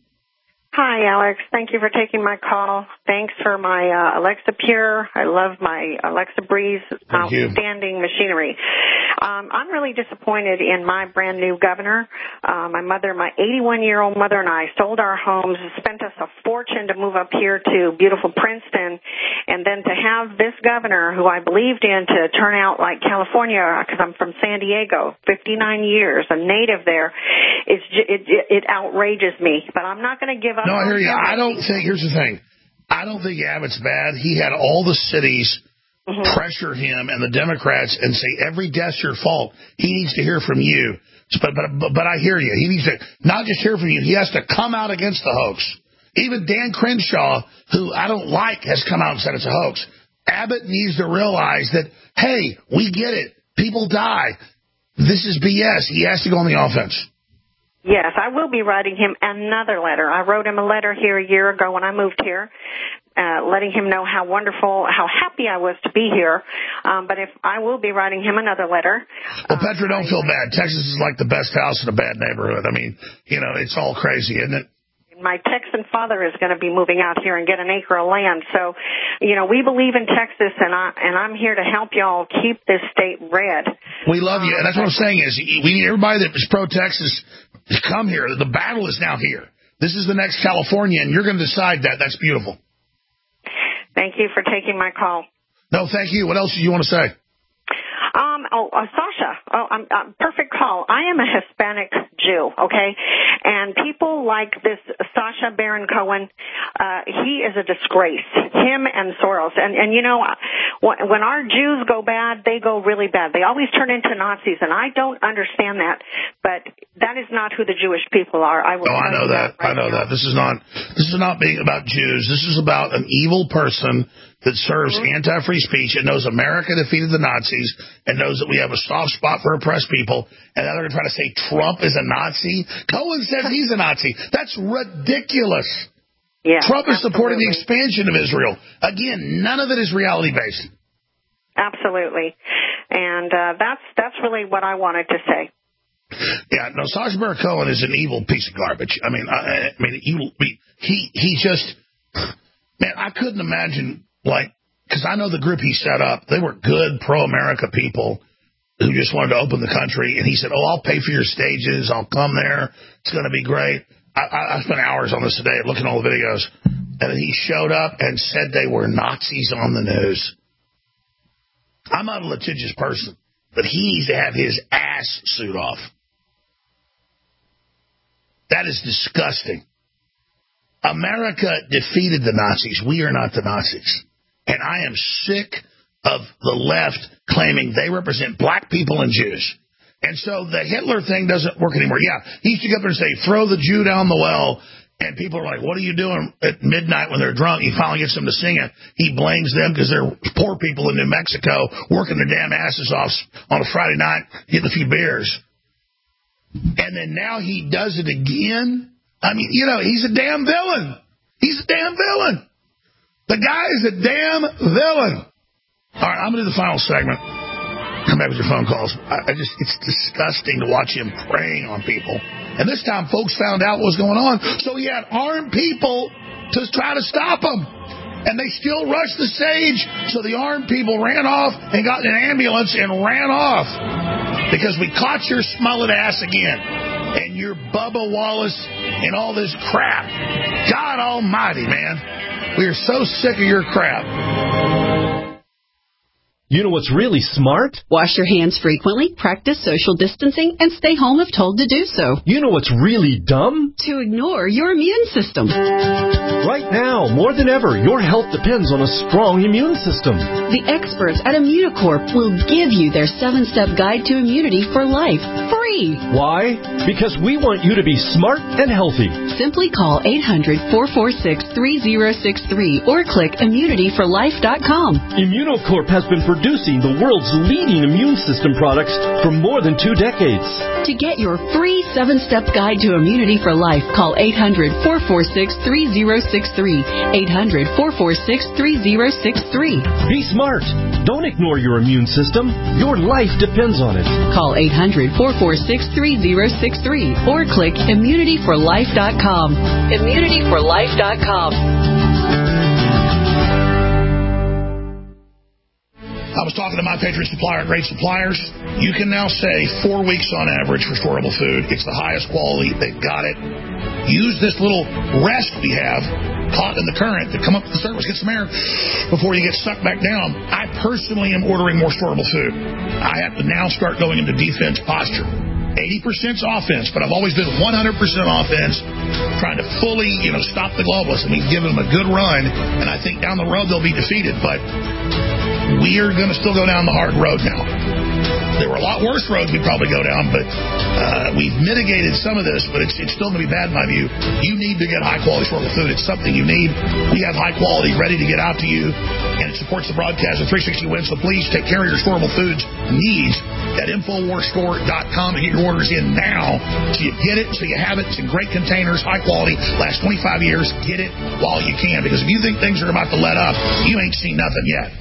Hi, Alex. Thank you for taking my call. Thanks for my uh, Alexa Pure. I love my Alexa Breeze. Thank Outstanding you. machinery. Um, I'm really disappointed in my brand new governor. Uh, my mother, my eighty-one-year-old mother and I sold our homes, spent us a fortune to move up here to beautiful Princeton, and then to have this governor, who I believed in, to turn out like California, because I'm from San Diego, fifty-nine years, a native there, is it, it, it outrages me. But I'm not going to give up. No, I hear you. I don't think, here's the thing. I don't think Abbott's bad. He had all the cities mm-hmm. pressure him and the Democrats and say, every death's your fault. He needs to hear from you. But, but, but I hear you. He needs to not just hear from you. He has to come out against the hoax. Even Dan Crenshaw, who I don't like, has come out and said it's a hoax. Abbott needs to realize that, hey, we get it. People die. This is B S. He has to go on the offense. Yes, I will be writing him another letter. I wrote him a letter here a year ago when I moved here, uh, letting him know how wonderful, how happy I was to be here. Um, but if I will be writing him another letter. Well, Petra, don't feel bad. Texas is like the best house in a bad neighborhood. I mean, you know, it's all crazy, isn't it? My Texan father is going to be moving out here and get an acre of land. So, you know, we believe in Texas, and, I, and I'm here to help y'all keep this state red. We love you. And that's what I'm saying is we need everybody that is pro-Texas to come here. The battle is now here. This is the next California, and you're going to decide that. That's beautiful. Thank you for taking my call. No, thank you. What else do you want to say? Um, oh, uh, Sasha, oh, um, uh, perfect call. I am a Hispanic Jew, okay? And people like this Sacha Baron Cohen, uh, he is a disgrace, him and Soros. And, and you know, when our Jews go bad, they go really bad. They always turn into Nazis, and I don't understand that. But that is not who the Jewish people are. I will oh, I know that. that right I know now. that. This is not, this is not being about Jews. This is about an evil person that serves mm-hmm. anti-free speech and knows America defeated the Nazis and knows that we have a soft spot for oppressed people, and now they're going to try to say Trump is a Nazi. Cohen says he's a Nazi. That's ridiculous. Yeah, Trump is absolutely. supporting the expansion of Israel. Again, none of it is reality-based. Absolutely. And uh, that's that's really what I wanted to say. Yeah, no, Sacha Baron Cohen is an evil piece of garbage. I mean, I, I mean, he, he, he just, man, I couldn't imagine, like, because I know the group he set up, they were good pro-America people who just wanted to open the country. And he said, oh, I'll pay for your stages. I'll come there. It's going to be great. I, I, I spent hours on this today looking at all the videos. And he showed up and said they were Nazis on the news. I'm not a litigious person, but he needs to have his ass suit off. That is disgusting. America defeated the Nazis. We are not the Nazis. And I am sick of the left claiming they represent black people and Jews. And so the Hitler thing doesn't work anymore. Yeah, he used to go up and say, throw the Jew down the well. And people are like, what are you doing at midnight when they're drunk? He finally gets them to sing it. He blames them because they're poor people in New Mexico working their damn asses off on a Friday night, getting a few beers. And then now he does it again. I mean, you know, he's a damn villain. He's a damn villain. The guy is a damn villain. All right, I'm going to do the final segment. Come back with your phone calls. I, I just, it's disgusting to watch him preying on people. And this time, folks found out what was going on, so he had armed people to try to stop him. And they still rushed the stage, so the armed people ran off and got in an ambulance and ran off. Because we caught your smullet ass again. And your Bubba Wallace and all this crap. God almighty, man. We are so sick of your crap. You know what's really smart? Wash your hands frequently, practice social distancing, and stay home if told to do so. You know what's really dumb? To ignore your immune system. Right now, more than ever, your health depends on a strong immune system. The experts at Immunocorp will give you their seven-step guide to immunity for life, free. Why? Because we want you to be smart and healthy. Simply call eight hundred, four four six, three zero six three or click immunity for life dot com. Immunocorp has been producing the world's leading immune system products for more than two decades. To get your free seven-step guide to immunity for life, call eight hundred, four four six, three zero six three. eight hundred, four four six, three zero six three. Be smart. Don't ignore your immune system. Your life depends on it. Call eight hundred, four four six, three zero six three or click immunity for life dot com. immunity for life dot com. I was talking to My Patriot Supplier at Great Suppliers. You can now save four weeks on average for storable food. It's the highest quality. They've got it. Use this little rest we have caught in the current to come up to the surface, get some air before you get sucked back down. I personally am ordering more storable food. I have to now start going into defense posture. eighty percent offense, but I've always been one hundred percent offense, trying to fully, you know, stop the globalists. I mean, give them a good run, and I think down the road they'll be defeated, but we are going to still go down the hard road now. The There were a lot worse roads we'd probably go down, but uh, we've mitigated some of this, but it's, it's still going to be bad in my view. You need to get high-quality storable food. It's something you need. We have high quality ready to get out to you, and it supports the broadcast of three sixty Wins, so please take care of your storable foods needs at Infowars Store dot com and get your orders in now so you get it, so you have it. It's in great containers, high quality, lasts twenty-five years. Get it while you can, because if you think things are about to let up, you ain't seen nothing yet.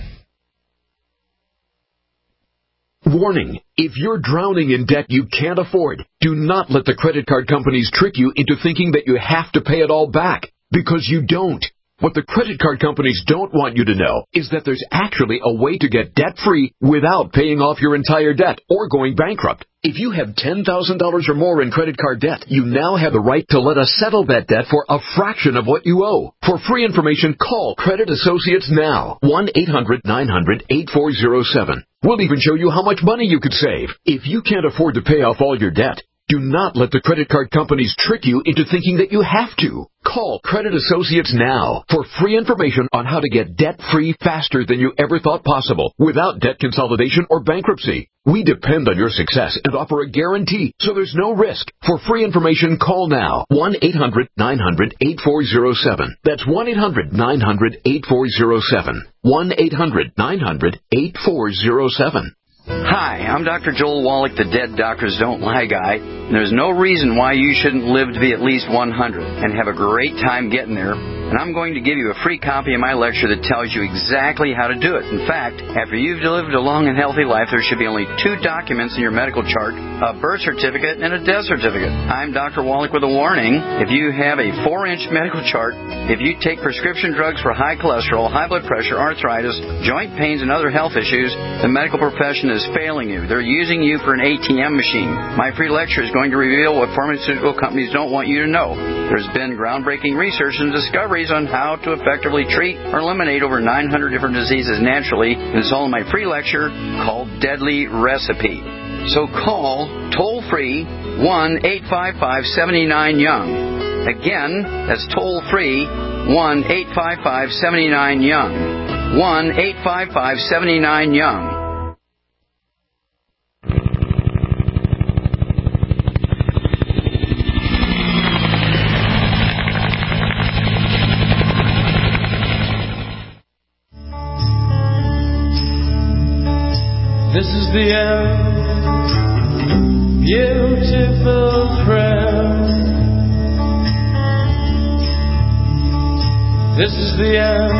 Warning, if you're drowning in debt you can't afford, do not let the credit card companies trick you into thinking that you have to pay it all back, because you don't. What the credit card companies don't want you to know is that there's actually a way to get debt-free without paying off your entire debt or going bankrupt. If you have ten thousand dollars or more in credit card debt, you now have the right to let us settle that debt for a fraction of what you owe. For free information, call Credit Associates now. one eight hundred nine hundred eight four zero seven. We'll even show you how much money you could save. If you can't afford to pay off all your debt, do not let the credit card companies trick you into thinking that you have to. Call Credit Associates now for free information on how to get debt-free faster than you ever thought possible without debt consolidation or bankruptcy. We depend on your success and offer a guarantee, so there's no risk. For free information, call now. one eight hundred nine hundred eight four zero seven. That's one eight hundred nine hundred eight four zero seven. one eight hundred nine hundred eight four zero seven. Hi, I'm Doctor Joel Wallach, the Dead Doctors Don't Lie guy, and there's no reason why you shouldn't live to be at least one hundred and have a great time getting there. And I'm going to give you a free copy of my lecture that tells you exactly how to do it. In fact, after you've lived a long and healthy life, there should be only two documents in your medical chart, a birth certificate and a death certificate. I'm Doctor Wallach with a warning. If you have a four-inch medical chart, if you take prescription drugs for high cholesterol, high blood pressure, arthritis, joint pains, and other health issues, the medical profession is failing you. They're using you for an A T M machine. My free lecture is going to reveal what pharmaceutical companies don't want you to know. There's been groundbreaking research and discoveries on how to effectively treat or eliminate over nine hundred different diseases naturally, and it's all in my free lecture called Deadly Recipe. So call toll-free one eight five five seven nine young. Again, that's toll-free one eight five five seven nine young. one eight five five seven nine young. This is the end, beautiful friend. This is the end,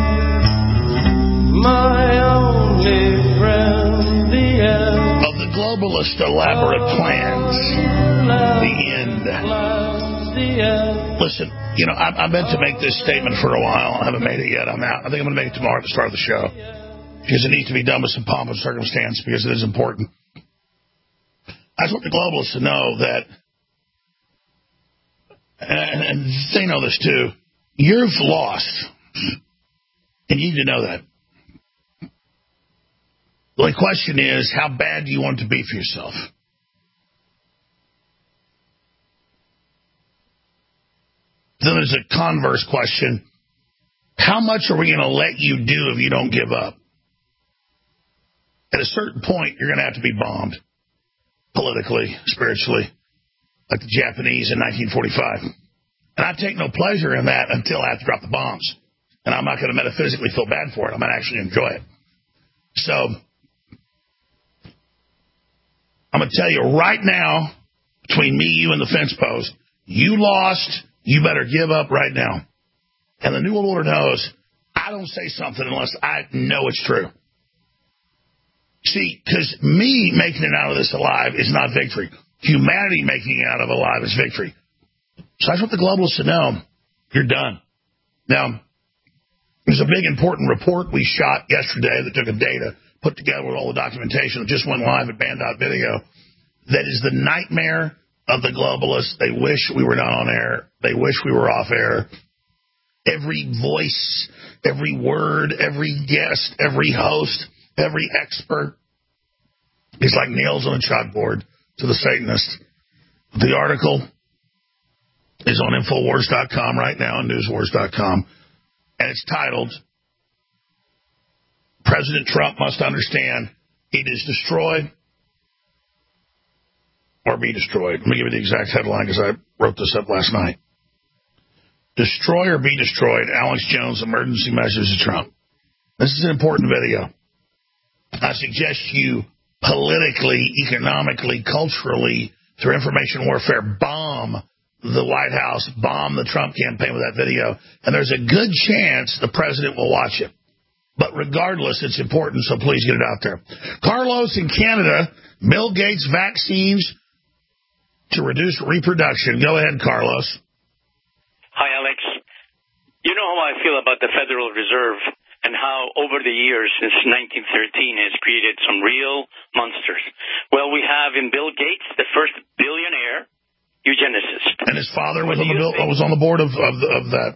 my only friend, the end. Of the globalist elaborate plans, the end. Listen, you know, I, I meant to make this statement for a while. I haven't made it yet. I'm out. I think I'm going to make it tomorrow at the start of the show, because it needs to be done with some pomp and circumstance, because it is important. I just want the globalists to know that, and, and they know this too, you've lost, and you need to know that. The only question is, how bad do you want it to be for yourself? Then there's a converse question. How much are we going to let you do if you don't give up? At a certain point, you're going to have to be bombed. Politically, spiritually, like the Japanese in nineteen forty-five. And I take no pleasure in that until I have to drop the bombs. And I'm not going to metaphysically feel bad for it. I'm going to actually enjoy it. So, I'm going to tell you right now, between me, you, and the fence post, you lost, you better give up right now. And the New World Order knows, I don't say something unless I know it's true. See, because me making it out of this alive is not victory. Humanity making it out of alive is victory. So I just want the globalists to know, you're done. Now, there's a big important report we shot yesterday that took a day to put together with all the documentation that just went live at band dot video. That is the nightmare of the globalists. They wish we were not on air. They wish we were off air. Every voice, every word, every guest, every host, every expert is like nails on a chalkboard to the Satanists. The article is on Infowars dot com right now and Newswars dot com. And it's titled, President Trump Must Understand It Is Destroyed or be destroyed. Let me give you the exact headline because I wrote this up last night. Destroy or be destroyed, Alex Jones emergency measures to Trump. This is an important video. I suggest you politically, economically, culturally, through information warfare, bomb the White House, bomb the Trump campaign with that video, and there's a good chance the president will watch it. But regardless, it's important, so please get it out there. Carlos in Canada, Bill Gates vaccines to reduce reproduction. Go ahead, Carlos. Hi, Alex. You know how I feel about the Federal Reserve and how over the years since nineteen thirteen has created some real monsters. Well, we have in Bill Gates, the first billionaire eugenicist. And his father was on the, bill, was on the board of, of, of that.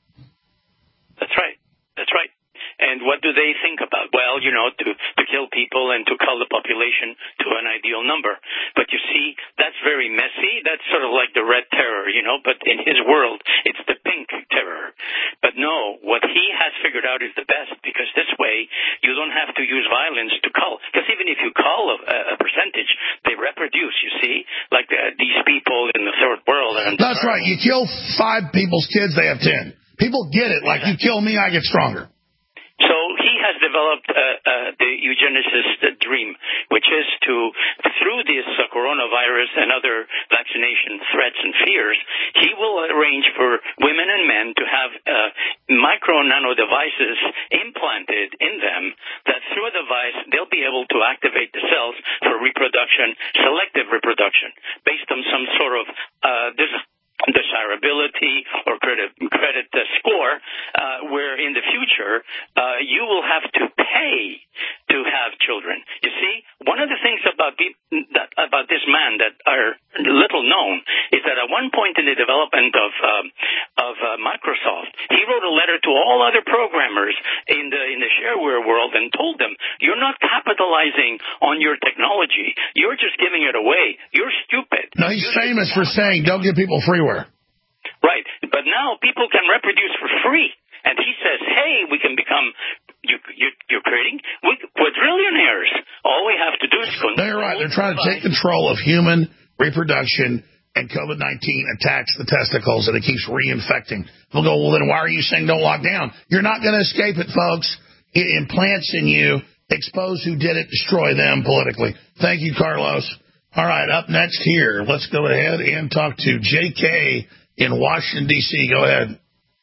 That's right. That's right. And what do they think about? Well, you know, to, to kill people and to cull the population to an ideal number. But you see, that's very messy. That's sort of like the red terror, you know, but in his world, it's the pink terror. But no, what he has figured out is the best, because this way you don't have to use violence to cull. Because even if you cull a, a percentage, they reproduce, you see, like uh, these people in the third world. And that's right. You kill five people's kids, they have ten. People get it. Like, you kill me, I get stronger. So he has developed uh, uh, the eugenicist dream, which is to, through this uh, coronavirus and other vaccination threats and fears, he will arrange for women and men to have uh, micro nano devices implanted in them that through a device they'll be able to activate the cells for reproduction, selective reproduction, based on some sort of uh, this. desirability or credit, credit uh, score, uh, where in the future uh, you will have to pay to have children. You see, one of the things about the, that, about this man that are little known is that at one point in the development of um, of uh, Microsoft, he wrote a letter to all other programmers in the in the shareware world and told them, "You're not capitalizing on your technology. You're just giving it away. You're stupid." No, he's You're famous for saying, "Don't give people freeware." Right, but now people can reproduce for free, and he says, "Hey, we can become you, you, you're creating we, quadrillionaires. All we have to do is go." They're right. They're trying to take control of human reproduction, and COVID nineteen attacks the testicles, and it keeps reinfecting. They'll go, "Well, then why are you saying don't lock down?" You're not going to escape it, folks. It implants in you. Expose who did it. Destroy them politically. Thank you, Carlos. All right, up next here, let's go ahead and talk to J K in Washington, D C Go ahead.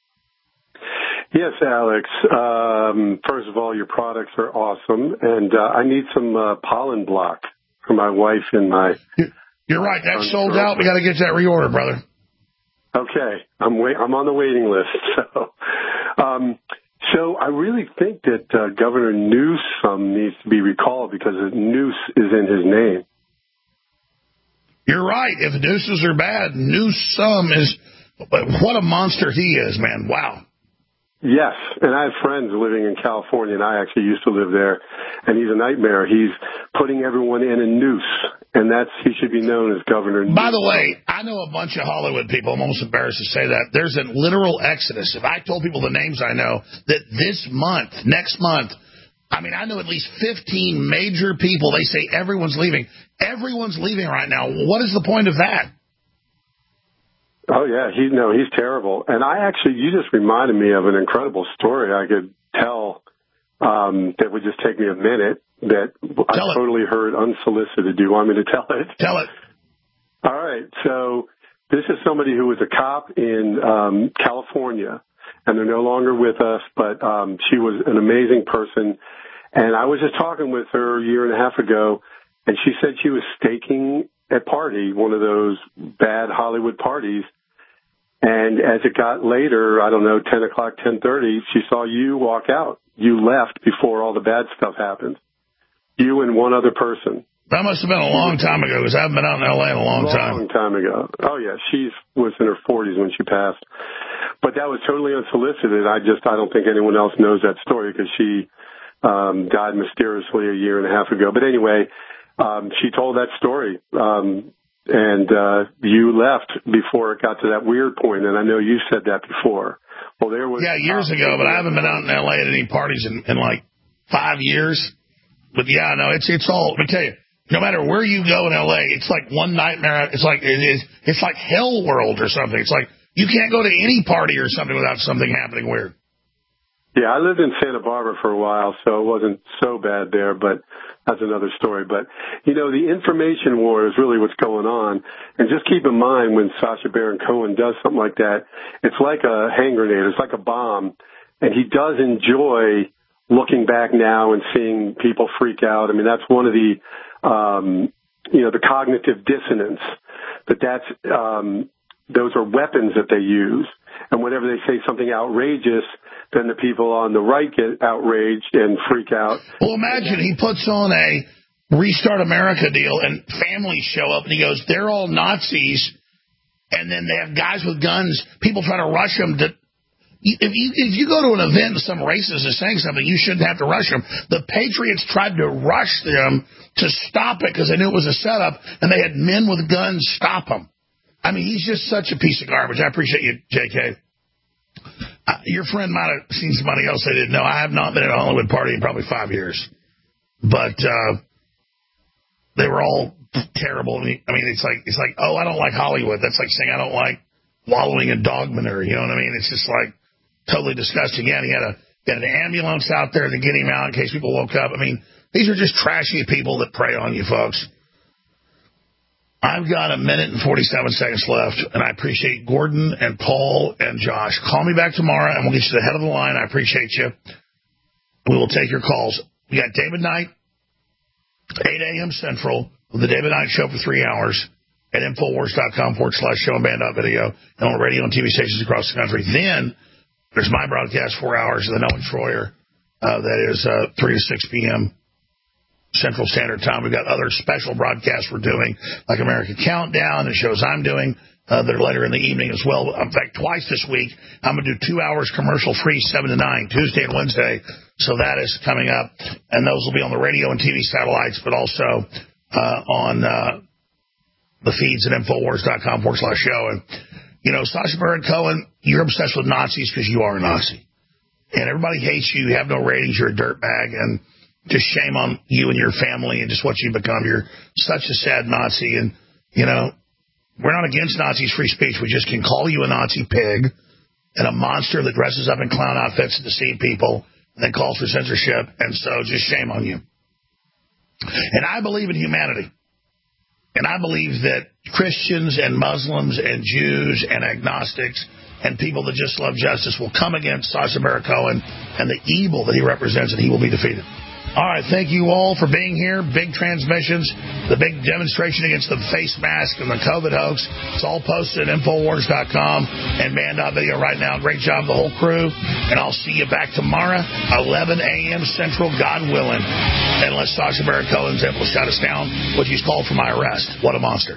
Yes, Alex. Um, first of all, your products are awesome, and uh, I need some uh, pollen block for my wife and my... You're right. That's sold out. We got to get that reordered, brother. Okay. I'm wait- I'm on the waiting list. So, um, so I really think that uh, Governor Newsom needs to be recalled because Noose is in his name. You're right. If nooses are bad, Newsom is... What a monster he is, man. Wow. Yes, and I have friends living in California, and I actually used to live there, and he's a nightmare. He's putting everyone in a noose, and that's he should be known as Governor Newsom. By the way, I know a bunch of Hollywood people. I'm almost embarrassed to say that. There's a literal exodus. If I told people the names I know, that this month, next month, I mean, I know at least fifteen major people. They say everyone's leaving. Everyone's leaving right now. What is the point of that? Oh, yeah. He, no, he's terrible. And I actually, you just reminded me of an incredible story I could tell um, that would just take me a minute that I tell totally it. heard unsolicited. Do you want me to tell it? Tell it. All right. So this is somebody who was a cop in um, California, and they're no longer with us, but um, she was an amazing person. And I was just talking with her a year and a half ago, and she said she was staking a party, one of those bad Hollywood parties. And as it got later, I don't know, ten o'clock, ten thirty, she saw you walk out. You left before all the bad stuff happened. You and one other person. That must have been a long time ago, because I haven't been out in L A in a long, long time. Long time ago. Oh, yeah. She was in her forties when she passed. But that was totally unsolicited. I just, I don't think anyone else knows that story, because she um, died mysteriously a year and a half ago. But anyway, um, she told that story. Um And uh, you left before it got to that weird point, and I know you said that before. Well, there was yeah years ago, but I haven't been out in L A at any parties in, in like five years. But yeah, no, it's it's all. Let me tell you, No matter where you go in L A, it's like one nightmare. It's like it is. It's like hell world or something. It's like you can't go to any party or something without something happening weird. Yeah, I lived in Santa Barbara for a while, so it wasn't so bad there, but that's another story. But, you know, the information war is really what's going on. And just keep in mind when Sacha Baron Cohen does something like that, it's like a hand grenade. It's like a bomb. And he does enjoy looking back now and seeing people freak out. I mean, that's one of the, um, you know, the cognitive dissonance. But that's, um, those are weapons that they use. And whenever they say something outrageous, then the people on the right get outraged and freak out. Well, imagine he puts on a Restart America deal and families show up and he goes, they're all Nazis. And then they have guys with guns. People try to rush them to. If you, if you go to an event and some racist is saying something, you shouldn't have to rush them. The Patriots tried to rush them to stop it because they knew it was a setup, and they had men with guns stop them. I mean, he's just such a piece of garbage. I appreciate you, J K. Uh, your friend might have seen somebody else they didn't know. I have not been at a Hollywood party in probably five years. But uh, they were all terrible. I mean, it's like, it's like, oh, I don't like Hollywood. That's like saying I don't like wallowing in dog manure. You know what I mean? It's just like totally disgusting. Yeah, he had, a, he had an ambulance out there to get him out in case people woke up. I mean, these are just trashy people that prey on you, folks. I've got a minute and forty-seven seconds left, and I appreciate Gordon and Paul and Josh. Call me back tomorrow, and we'll get you to the head of the line. I appreciate you. We will take your calls. We got David Knight, eight a.m. Central, with the David Knight Show for three hours at Infowars.com forward slash show and band video, and on radio and T V stations across the country. Then there's my broadcast, four hours, of the Noah Troyer. Uh, that is uh, three to six p.m. Central Standard Time. We've got other special broadcasts we're doing, like America Countdown and shows I'm doing uh, that are later in the evening as well. In fact, twice this week, I'm going to do two hours commercial-free, seven to nine, Tuesday and Wednesday. So that is coming up. And those will be on the radio and T V satellites, but also uh, on uh, the feeds at Infowars.com forward slash show. And, you know, Sacha Baron Cohen, you're obsessed with Nazis because you are a Nazi. And everybody hates you. You have no ratings. You're a dirtbag. And just shame on you and your family and just what you've become. You're such a sad Nazi. And, you know, we're not against Nazis' free speech. We just can call you a Nazi pig and a monster that dresses up in clown outfits to deceive people and then calls for censorship. And so just shame on you. And I believe in humanity. And I believe that Christians and Muslims and Jews and agnostics and people that just love justice will come against Sacha Baron Cohen and the evil that he represents, and he will be defeated. All right, thank you all for being here. Big transmissions, the big demonstration against the face mask and the COVID hoax. It's all posted at Infowars dot com and band dot video right now. Great job, the whole crew. And I'll see you back tomorrow, eleven a.m. Central, God willing. Unless Sacha Baron Cohen's able to shut us down, which he's called for my arrest. What a monster.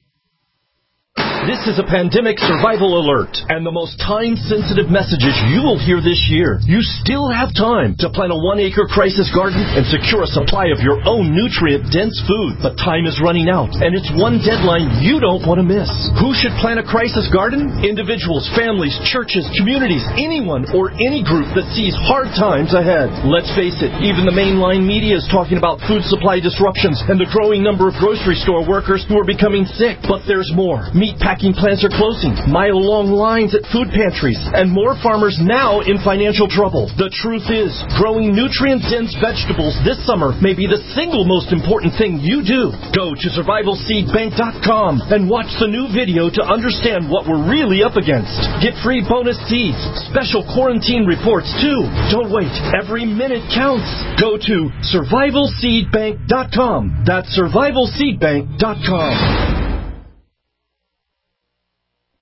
This is a pandemic survival alert, and the most time-sensitive messages you will hear this year. You still have time to plant a one-acre crisis garden and secure a supply of your own nutrient-dense food. But time is running out, and it's one deadline you don't want to miss. Who should plant a crisis garden? Individuals, families, churches, communities, anyone or any group that sees hard times ahead. Let's face it, even the mainline media is talking about food supply disruptions and the growing number of grocery store workers who are becoming sick. But there's more. Meat packing plants are closing, mile-long lines at food pantries, and more farmers now in financial trouble. The truth is, growing nutrient-dense vegetables this summer may be the single most important thing you do. Go to survival seed bank dot com and watch the new video to understand what we're really up against. Get free bonus seeds, special quarantine reports too. Don't wait. Every minute counts. Go to survival seed bank dot com. That's survival seed bank dot com.